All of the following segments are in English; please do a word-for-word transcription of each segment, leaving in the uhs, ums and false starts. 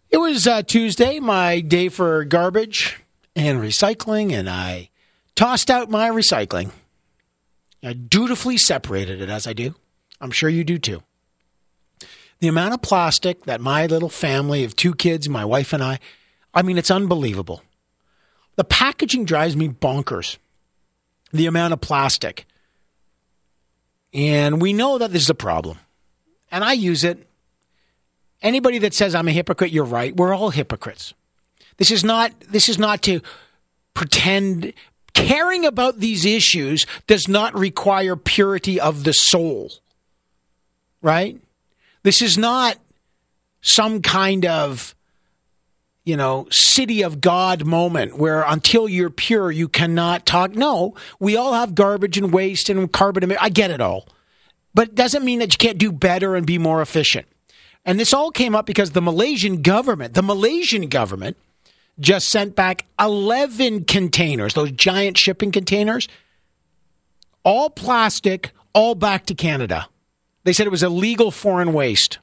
It was uh, Tuesday, my day for garbage and recycling, and I tossed out my recycling. I dutifully separated it, as I do. I'm sure you do too. The amount of plastic that my little family of two kids, my wife and I, I mean, it's unbelievable. The packaging drives me bonkers. The amount of plastic. And we know that this is a problem. And I use it. Anybody that says I'm a hypocrite, you're right. We're all hypocrites. This is not, this is not to pretend. Caring about these issues does not require purity of the soul. Right? This is not some kind of, you know, city of God moment where until you're pure, you cannot talk. No, we all have garbage and waste and carbon emission. I get it all. But it doesn't mean that you can't do better and be more efficient. And this all came up because the Malaysian government, the Malaysian government just sent back eleven containers, those giant shipping containers, all plastic, all back to Canada. They said it was illegal foreign waste.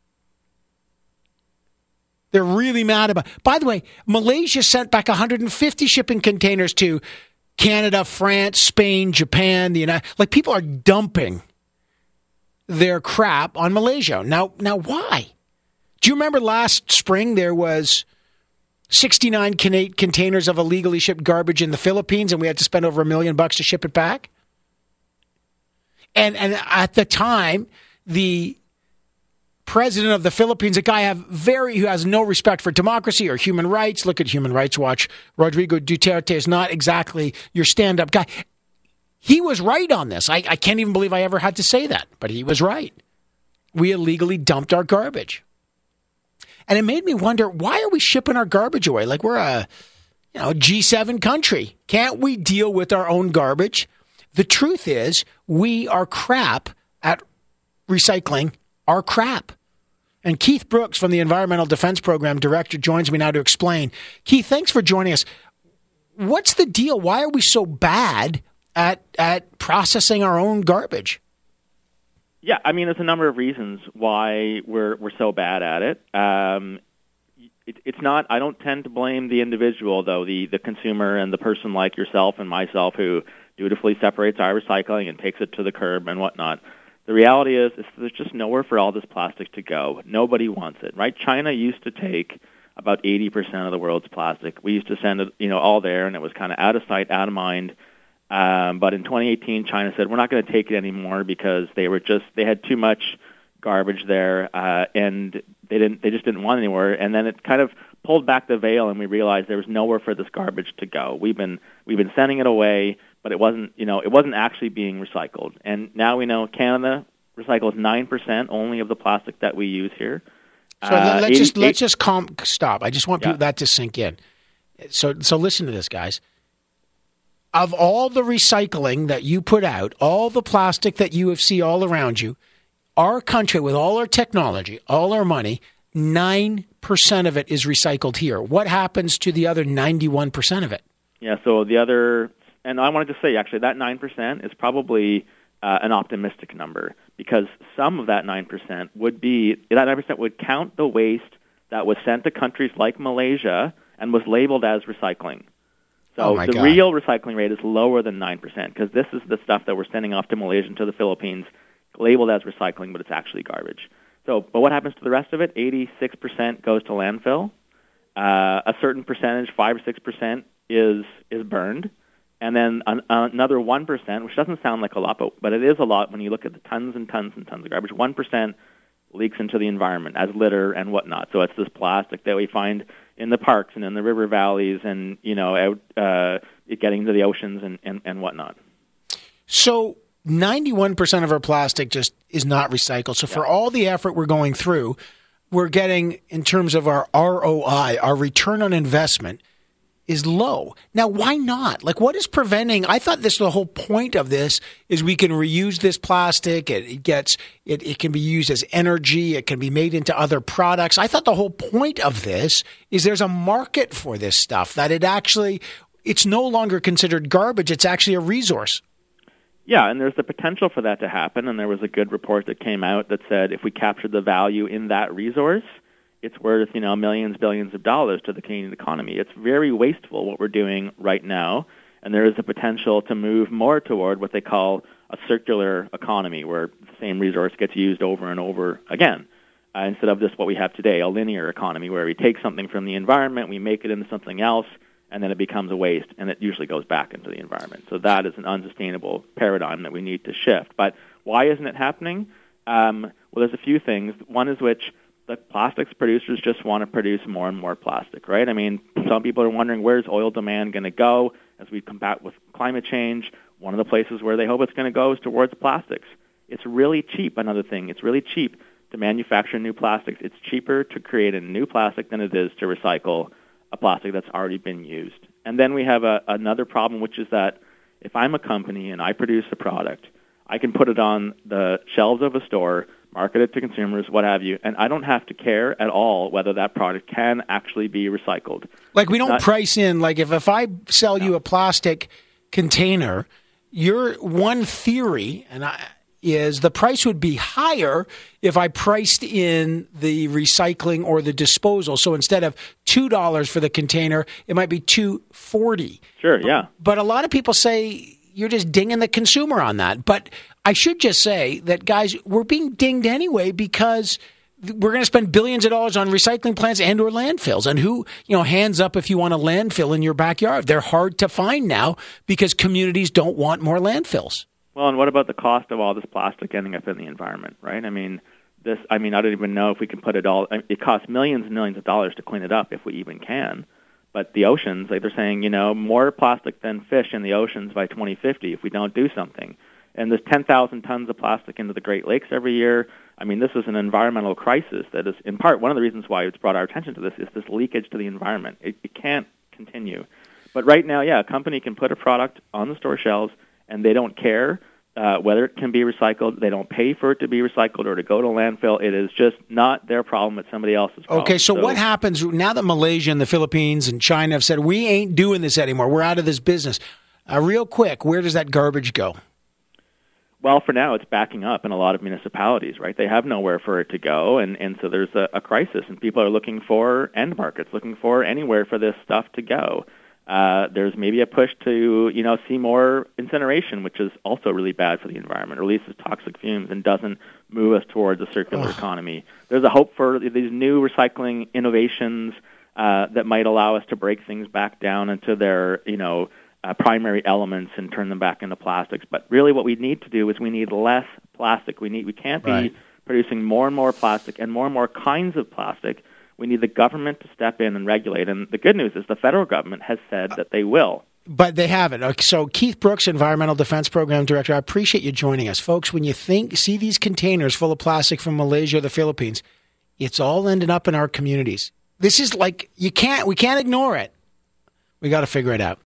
They're really mad about it. By the way, Malaysia sent back one hundred fifty shipping containers to Canada, France, Spain, Japan, the United. Like, people are dumping their crap on Malaysia. Now, now why? Do you remember last spring there was sixty-nine Cana- containers of illegally shipped garbage in the Philippines, and we had to spend over a million bucks to ship it back? And and at the time, the president of the Philippines, a guy have very who has no respect for democracy or human rights. Look at Human Rights Watch. Rodrigo Duterte is not exactly your stand-up guy. He was right on this. I, I can't even believe I ever had to say that, but he was right. We illegally dumped our garbage. And it made me wonder, why are we shipping our garbage away? Like we're a you know, G seven country. Can't we deal with our own garbage? The truth is, we are crap at recycling our crap. And Keith Brooks from the Environmental Defense Program Director joins me now to explain. Keith, thanks for joining us. What's the deal? Why are we so bad at at processing our own garbage? Yeah, I mean, there's a number of reasons why we're we're so bad at it. Um, it. It's not. I don't tend to blame the individual, though, the the consumer and the person like yourself and myself who dutifully separates our recycling and takes it to the curb and whatnot. The reality is, is there's just nowhere for all this plastic to go. Nobody wants it, right? China used to take about eighty percent of the world's plastic. We used to send it, you know, all there, and it was kind of out of sight, out of mind. Um, but in twenty eighteen, China said, we're not going to take it anymore because they were just, they had too much garbage there, uh, and they didn't, they just didn't want it anywhere. And then it kind of pulled back the veil, and we realized there was nowhere for this garbage to go. We've been, we've been sending it away, but it wasn't, you know, it wasn't actually being recycled. And now we know Canada recycles nine percent only of the plastic that we use here. So uh, let's just, let's just calm, stop. I just want yeah. people, that to sink in. So, so listen to this, guys. Of all the recycling that you put out, all the plastic that you see all around you, our country, with all our technology, all our money, nine percent of it is recycled here. What happens to the other ninety-one percent of it? Yeah, so the other, and I wanted to say, actually, that nine percent is probably uh, an optimistic number, because some of that nine percent would be, that nine percent would count the waste that was sent to countries like Malaysia and was labeled as recycling. So oh the God. real recycling rate is lower than nine percent, because this is the stuff that we're sending off to Malaysia and to the Philippines, labeled as recycling, but it's actually garbage. So, but what happens to the rest of it? eighty-six percent goes to landfill. Uh, a certain percentage, five or six percent, is is burned. And then an, another one percent, which doesn't sound like a lot, but, but it is a lot when you look at the tons and tons and tons of garbage, one percent leaks into the environment as litter and whatnot. So it's this plastic that we find in the parks and in the river valleys and, you know, out uh, getting to the oceans and, and, and whatnot. So ninety-one percent of our plastic just is not recycled. So for yeah. all the effort we're going through, we're getting, in terms of our R O I, our return on investment, is low. Now, why not? Like, what is preventing? I thought this, the whole point of this is we can reuse this plastic. It, it gets, it, it can be used as energy. It can be made into other products. I thought the whole point of this is there's a market for this stuff, that it actually, it's no longer considered garbage. It's actually a resource. Yeah, and there's the potential for that to happen. And there was a good report that came out that said if we captured the value in that resource it's worth, you know, millions, billions of dollars to the Canadian economy. It's very wasteful what we're doing right now, and there is a potential to move more toward what they call a circular economy, where the same resource gets used over and over again, uh, instead of just what we have today, a linear economy, where we take something from the environment, we make it into something else, and then it becomes a waste, and it usually goes back into the environment. So that is an unsustainable paradigm that we need to shift. But why isn't it happening? Um, well, there's a few things. One is which the plastics producers just want to produce more and more plastic, right? I mean, some people are wondering, where's oil demand going to go as we combat with climate change? One of the places where they hope it's going to go is towards plastics. It's really cheap, another thing. It's really cheap to manufacture new plastics. It's cheaper to create a new plastic than it is to recycle a plastic that's already been used. And then we have a, another problem, which is that if I'm a company and I produce a product, I can put it on the shelves of a store, market it to consumers, what have you, and I don't have to care at all whether that product can actually be recycled. Like we don't Not, price in, like if, if I sell no. you a plastic container, your one theory and I, is the price would be higher if I priced in the recycling or the disposal. So instead of two dollars for the container, it might be two dollars and forty cents. Sure, yeah. But, but a lot of people say you're just dinging the consumer on that. But I should just say that, guys, we're being dinged anyway because we're going to spend billions of dollars on recycling plants and or landfills. And who, you know, hands up if you want a landfill in your backyard. They're hard to find now because communities don't want more landfills. Well, and what about the cost of all this plastic ending up in the environment, right? I mean, this. I mean, I don't even know if we can put it all. It costs millions and millions of dollars to clean it up if we even can. But the oceans, like they're saying, you know, more plastic than fish in the oceans by twenty fifty if we don't do something. And there's ten thousand tons of plastic into the Great Lakes every year. I mean, this is an environmental crisis that is, in part, one of the reasons why it's brought our attention to this is this leakage to the environment. It, it can't continue. But right now, yeah, a company can put a product on the store shelves, and they don't care uh, whether it can be recycled. They don't pay for it to be recycled or to go to a landfill. It is just not their problem. It's somebody else's problem. Okay, so, so what happens now that Malaysia and the Philippines and China have said, we ain't doing this anymore, we're out of this business? Uh, real quick, where does that garbage go? Well, for now, it's backing up in a lot of municipalities, right? They have nowhere for it to go, and, and so there's a, a crisis, and people are looking for end markets, looking for anywhere for this stuff to go. Uh, there's maybe a push to, you know, see more incineration, which is also really bad for the environment, releases toxic fumes and doesn't move us towards a circular Ugh. economy. There's a hope for these new recycling innovations uh, that might allow us to break things back down into their, you know, Uh, primary elements and turn them back into plastics. But really what we need to do is we need less plastic. We need we can't be right. producing more and more plastic and more and more kinds of plastic. We need the government to step in and regulate. And the good news is the federal government has said that they will. But they haven't. So Keith Brooks, Environmental Defense Program Director, I appreciate you joining us. Folks, when you think see these containers full of plastic from Malaysia or the Philippines, it's all ending up in our communities. This is like, you can't, we can't ignore it. We got to figure it out.